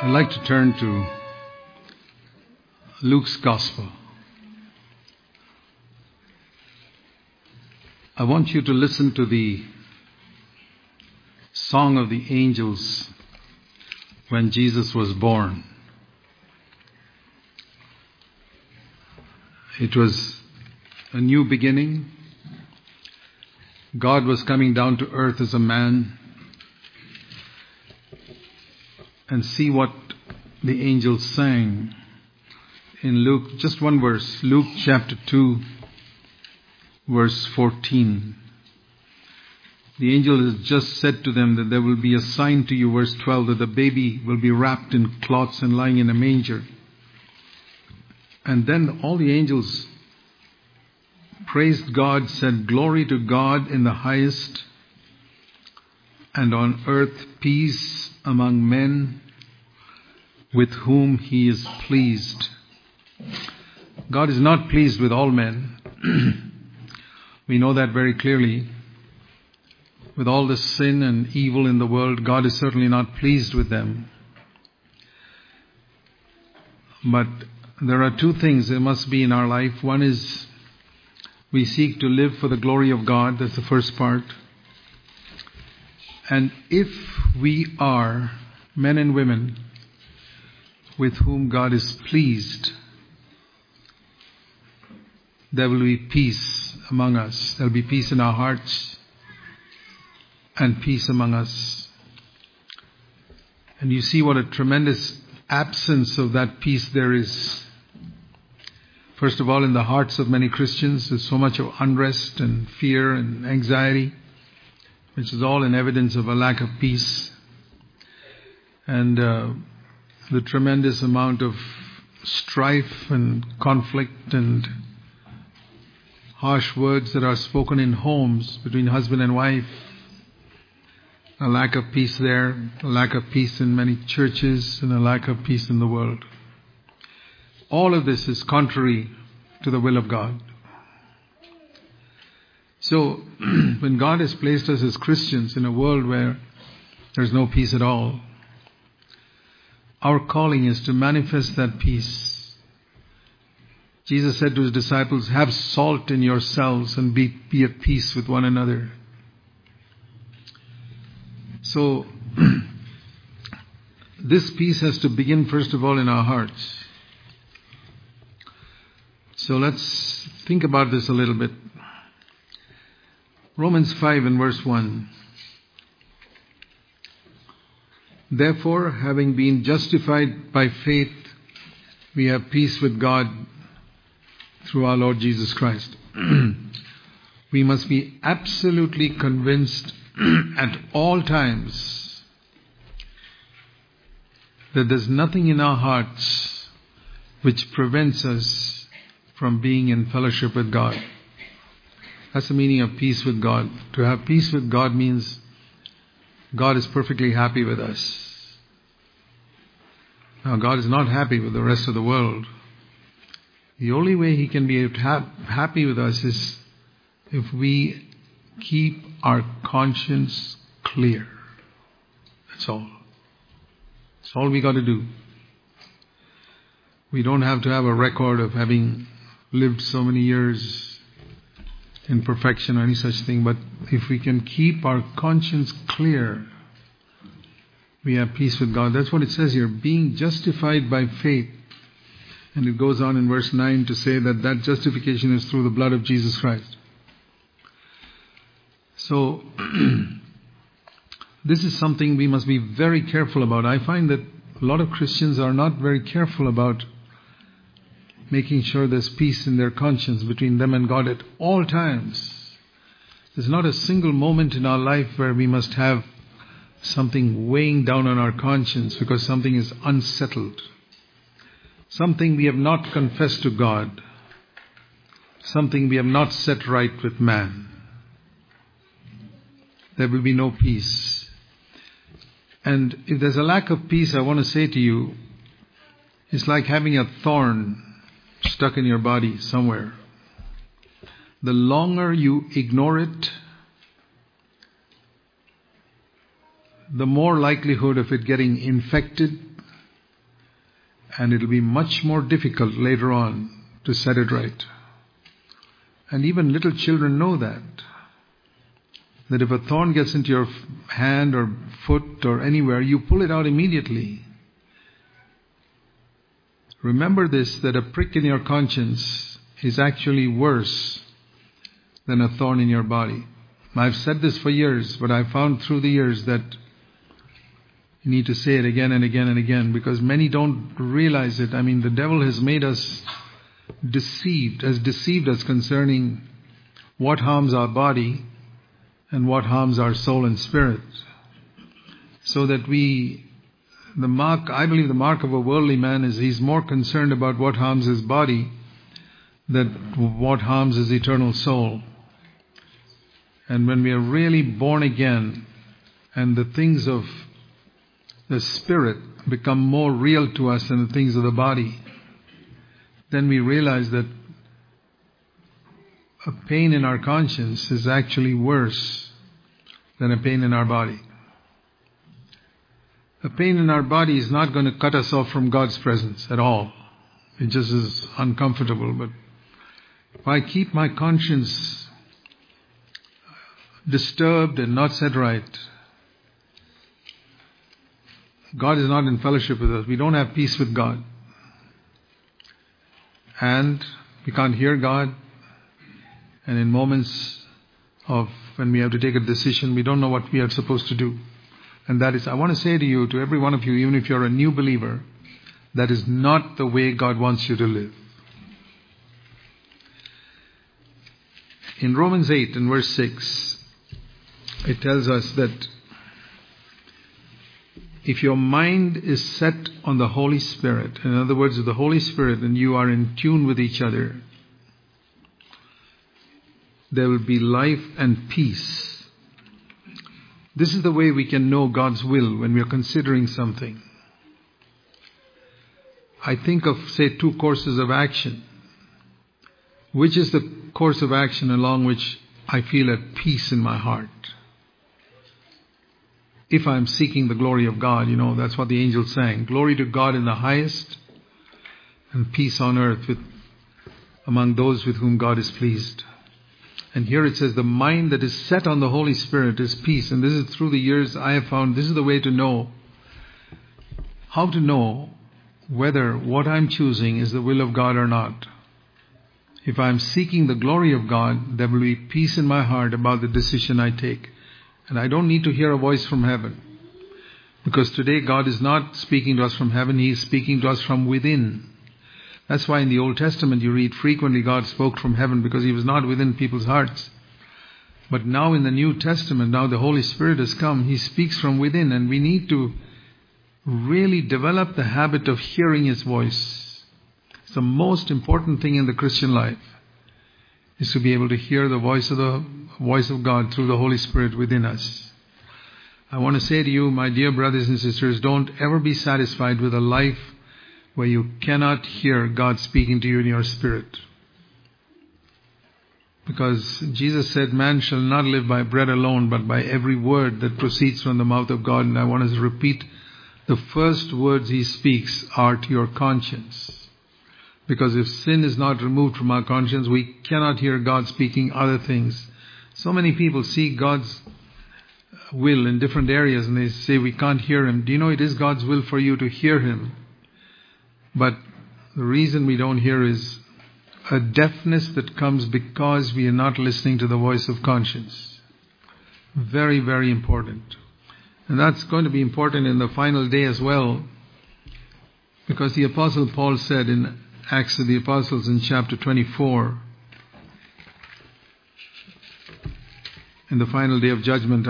I'd like to turn to Luke's Gospel. I want you to listen to the song of the angels when Jesus was born. It was a new beginning. God was coming down to earth as a man. And see what the angels sang in Luke, just one verse, Luke chapter 2, verse 14. The angel has just said to them that there will be a sign to you, verse 12, that the baby will be wrapped in cloths and lying in a manger. And then all the angels praised God, said, "Glory to God in the highest, and on earth peace among men with whom he is pleased." God is not pleased with all men. We know that very clearly. With all the sin and evil in the world, God is certainly not pleased with them. But there are two things there must be in our life. One is we seek to live for the glory of God. That's the first part. And if we are men and women with whom God is pleased, there will be peace among us. There will be peace in our hearts and peace among us. And you see what a tremendous absence of that peace there is. First of all, in the hearts of many Christians, there's so much of unrest and fear and anxiety, which is all an evidence of a lack of peace. And the tremendous amount of strife and conflict and harsh words that are spoken in homes between husband and wife. A lack of peace there, a lack of peace in many churches, and a lack of peace in the world. All of this is contrary to the will of God. So, when God has placed us as Christians in a world where there's no peace at all, our calling is to manifest that peace. Jesus said to his disciples, "Have salt in yourselves and be at peace with one another." So, this peace has to begin first of all in our hearts. So let's think about this a little bit. Romans 5 and verse 1. "Therefore, having been justified by faith, we have peace with God through our Lord Jesus Christ." We must be absolutely convinced at all times that there's nothing in our hearts which prevents us from being in fellowship with God. That's the meaning of peace with God. To have peace with God means God is perfectly happy with us. Now, God is not happy with the rest of the world. The only way He can be happy with us is if we keep our conscience clear. That's all. That's all we got to do. We don't have to have a record of having lived so many years in perfection or any such thing, but if we can keep our conscience clear, we have peace with God. That's what it says here, being justified by faith. And it goes on in verse 9 to say that justification is through the blood of Jesus Christ. So, this is something we must be very careful about. I find that a lot of Christians are not very careful about making sure there's peace in their conscience between them and God at all times. There's not a single moment in our life where we must have something weighing down on our conscience because something is unsettled. Something we have not confessed to God. Something we have not set right with man. There will be no peace. And if there's a lack of peace, I want to say to you, it's like having a thorn stuck in your body somewhere. The longer you ignore it, the more likelihood of it getting infected And it'll be much more difficult later on to set it right. And even little children know that if a thorn gets into your hand or foot or anywhere, you pull it out immediately. Remember this, that a prick in your conscience is actually worse than a thorn in your body. I've said this for years, but I've found through the years that you need to say it again and again and again, because many don't realize it. I mean, the devil has made us deceived us concerning what harms our body and what harms our soul and spirit. So that I believe the mark of a worldly man is he's more concerned about what harms his body than what harms his eternal soul. And when we are really born again and the things of the spirit become more real to us than the things of the body, then we realize that a pain in our conscience is actually worse than a pain in our body. A pain in our body is not going to cut us off from God's presence at all. It just is uncomfortable. But if I keep my conscience disturbed and not set right, God is not in fellowship with us. We don't have peace with God. And we can't hear God. And in moments of when we have to take a decision, we don't know what we are supposed to do. And that is, I want to say to you, to every one of you, even if you're a new believer, that is not the way God wants you to live. In Romans 8 and verse 6, it tells us that if your mind is set on the Holy Spirit, in other words, the Holy Spirit, and you are in tune with each other, there will be life and peace. This is the way we can know God's will when we are considering something. I think of, say, 2 courses of action. Which is the course of action along which I feel at peace in my heart? If I'm seeking the glory of God, that's what the angel sang. Glory to God in the highest, and peace on earth among those with whom God is pleased. And here it says, the mind that is set on the Holy Spirit is peace. And this is through the years I have found this is the way to know, how to know whether what I'm choosing is the will of God or not. If I'm seeking the glory of God, there will be peace in my heart about the decision I take. And I don't need to hear a voice from heaven. Because today God is not speaking to us from heaven, He is speaking to us from within. That's why in the Old Testament you read frequently God spoke from heaven, because He was not within people's hearts. But now in the New Testament, now the Holy Spirit has come, He speaks from within, and we need to really develop the habit of hearing His voice. It's the most important thing in the Christian life, is to be able to hear the voice of God through the Holy Spirit within us. I want to say to you, my dear brothers and sisters, don't ever be satisfied with a life where you cannot hear God speaking to you in your spirit. Because Jesus said, man shall not live by bread alone, but by every word that proceeds from the mouth of God. And I want to repeat, the first words He speaks are to your conscience. Because if sin is not removed from our conscience, we cannot hear God speaking other things. So many people see God's will in different areas and they say we can't hear Him. Do you know it is God's will for you to hear Him? But the reason we don't hear is a deafness that comes because we are not listening to the voice of conscience. Very, very important. And that's going to be important in the final day as well. Because the Apostle Paul said in Acts of the Apostles in chapter 24, in the final day of judgment,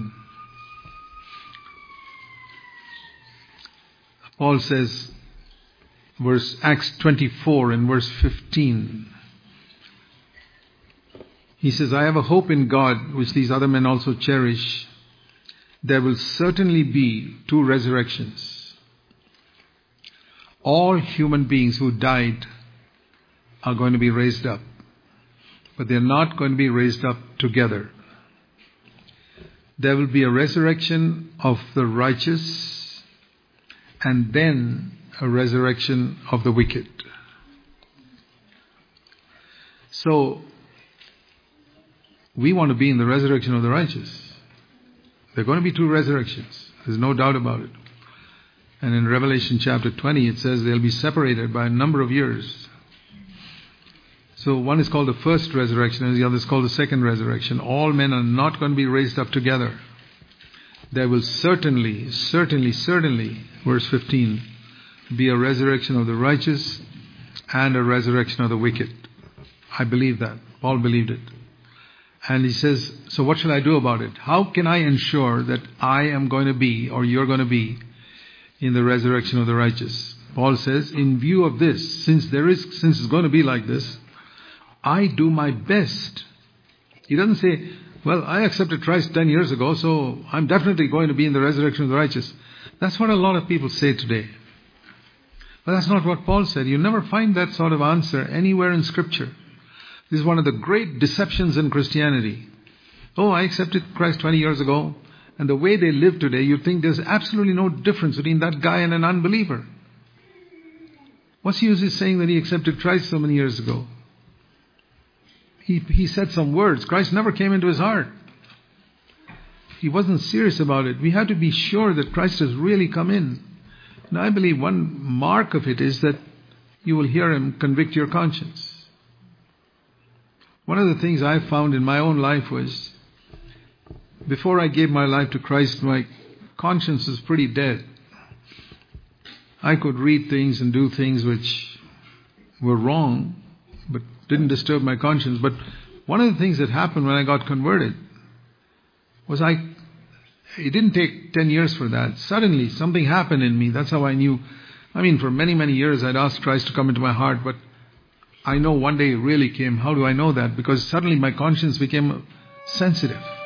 Paul says, Acts 24 and verse 15, he says, I have a hope in God, which these other men also cherish. There will certainly be 2 resurrections. All human beings who died are going to be raised up, but they're not going to be raised up together. There will be a resurrection of the righteous, and then a resurrection of the wicked. So, we want to be in the resurrection of the righteous. There are going to be two resurrections. There's no doubt about it. And in Revelation chapter 20, it says they'll be separated by a number of years. So one is called the first resurrection and the other is called the second resurrection. All men are not going to be raised up together. There will certainly, verse 15, be a resurrection of the righteous and a resurrection of the wicked. I believe that. Paul believed it. And he says, so what shall I do about it? How can I ensure that I am going to be, or you're going to be, in the resurrection of the righteous? Paul says, in view of this, since it's going to be like this, I do my best. He doesn't say, well, I accepted Christ 10 years ago, so I'm definitely going to be in the resurrection of the righteous. That's what a lot of people say today. But that's not what Paul said. You never find that sort of answer anywhere in Scripture. This is one of the great deceptions in Christianity. Oh, I accepted Christ 20 years ago, and the way they live today, you think there's absolutely no difference between that guy and an unbeliever. What's the use of saying that he accepted Christ so many years ago? He said some words. Christ never came into his heart. He wasn't serious about it. We have to be sure that Christ has really come in. And I believe one mark of it is that you will hear him convict your conscience. One of the things I found in my own life was, before I gave my life to Christ, my conscience was pretty dead. I could read things and do things which were wrong, but didn't disturb my conscience. But one of the things that happened when I got converted was it didn't take 10 years for that. Suddenly something happened in me. That's how I knew. For many, many years I'd asked Christ to come into my heart, but I know one day it really came. How do I know that? Because suddenly my conscience became sensitive.